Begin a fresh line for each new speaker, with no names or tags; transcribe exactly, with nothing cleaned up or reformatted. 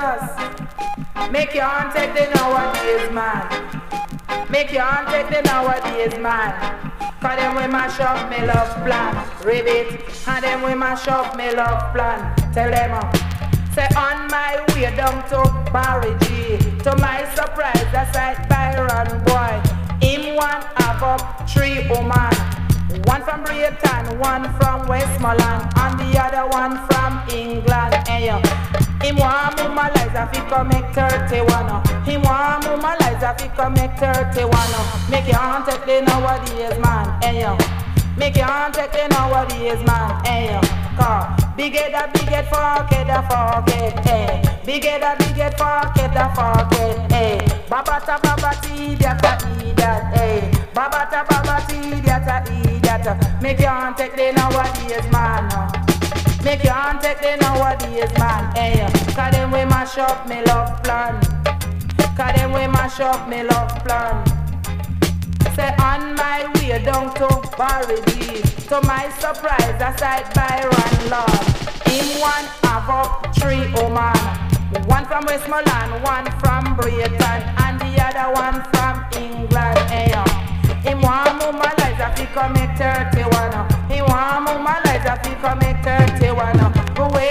Jesus. Make your hand take the nowadays, man. Make your hand take the nowadays, man. Cause them we mash up me love plan. Ribbit. And them we mash up me love plan. Tell them uh, say on my way down to Barry G. To my surprise, that's like Byron boy. Him one have up three woman. One from Brighton, one from Westmoreland, and the other one from England. Hey, yo. Him want mama Liza fi come make thirty-one. uh. Him want mama Liza fi come make thirty-one. uh. Make your hand take the nowadays, man. Hey, yo. Make your hand take the nowadays, man. Hey, yo. Cause big head a big head, forget a forget. Hey. Big head a big head, forget a forget. Hey. Babata babati, idiota idiot. Hey. Babata babati, idiota idiot. Make your hand take the nowadays, man. uh. Make your hand take the nowadays, man. Hey, cause them we mash up me love plan. Cause them we mash up me love plan. Say on my way down to Barry G. To my surprise, I sight Byron Lord. Him one have up three woman. One from Westmoreland, one from Brighton, and the other one from England.